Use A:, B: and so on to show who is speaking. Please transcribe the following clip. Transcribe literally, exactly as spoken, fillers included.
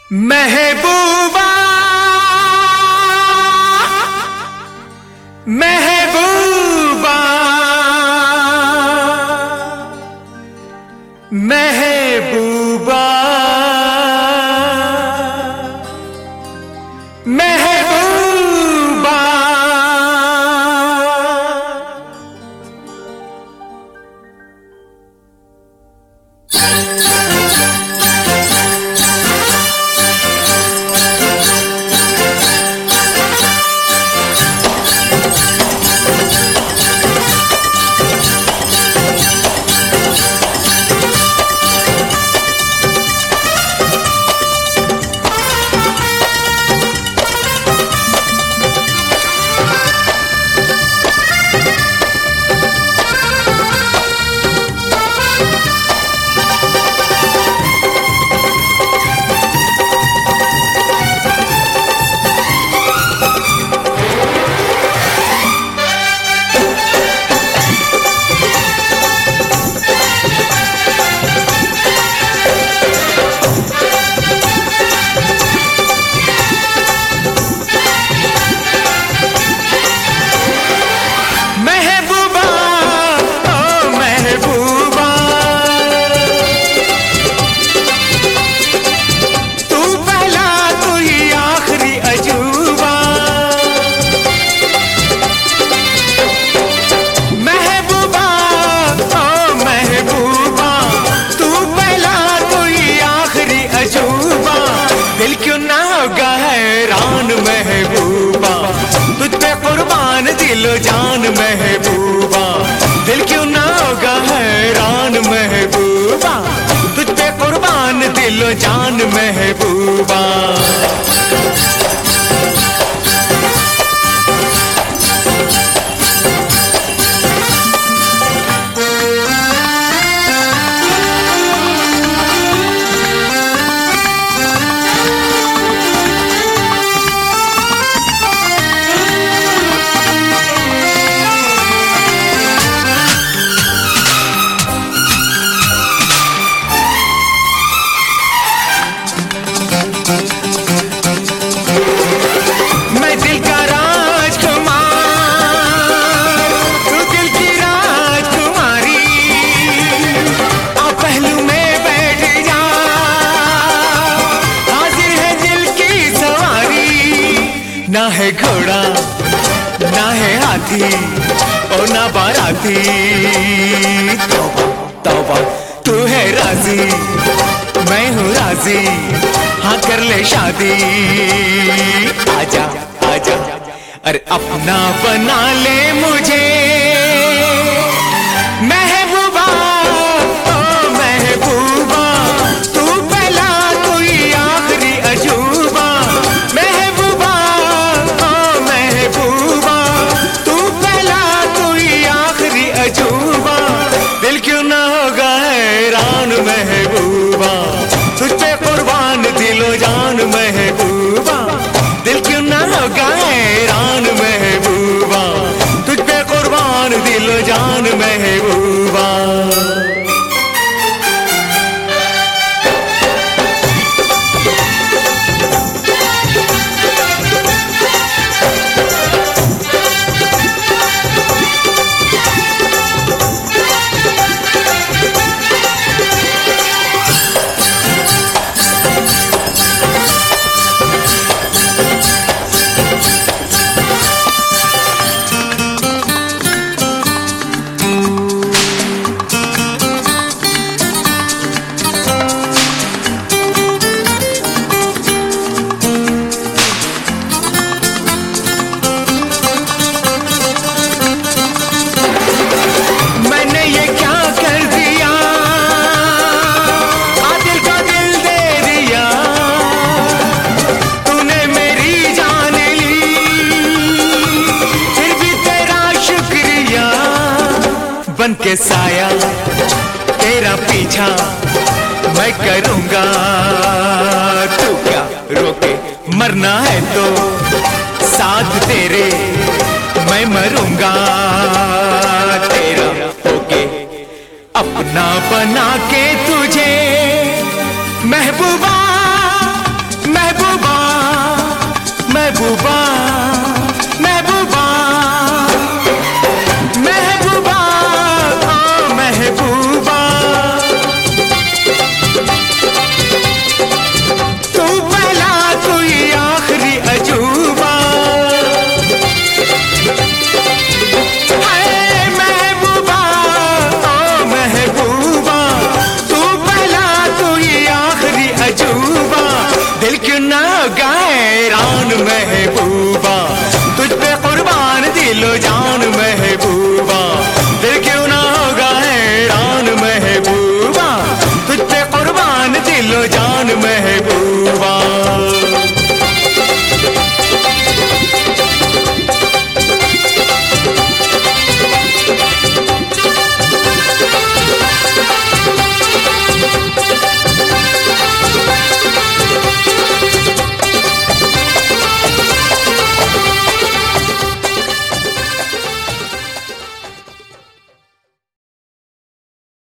A: महबूबा महबूबा महबूबा महबूबा हैरान महबूबा, तुझ पे कुर्बान दिलो जान महबूबा। दिल क्यों ना होगा हैरान महबूबा, तुझ पे कुर्बान दिलो जान महबूबा। ना है घोड़ा ना है हाथी और ना बाराती, तौबा तौबा तू है राजी मैं हूँ राजी, हाँ कर ले शादी। आजा आजा अरे अपना बना ले मुझे महबूबा, ओ महबूबा तू पहला तू ही आखिरी अजूबा। महबूबा ओ महबूबा तू पहला तू ही आखिरी अजूबा। दिल क्यों ना होगा हैरान महबूबा, तुझ पे कुर्बान दिलो जान महबूबा। दिल क्यों ना होगा हैरान महबूबा, तुझ पे कुर्बान दिलो जान महबूबा। बन के साया तेरा पीछा मैं करूंगा, तू क्या रोके मरना है तो साथ तेरे मैं मरूंगा। तेरा होके अपना बना के तुझे महबूबा महबूबा महबूबा महबूबा महबूबा ओ महबूबा, तू पहला कोई आखिरी अजूबा है महबूबा ओ महबूबा, तू पहला कोई आखिरी अजूबा, दिल क्यों ना गाए रान महबूबा, तुझ पे कुर्बान दिलो जान महबूबा, दिल क्यों ना गाए रान महबूबा, तुझ पे कुर्बान दिलो जान महबूबा।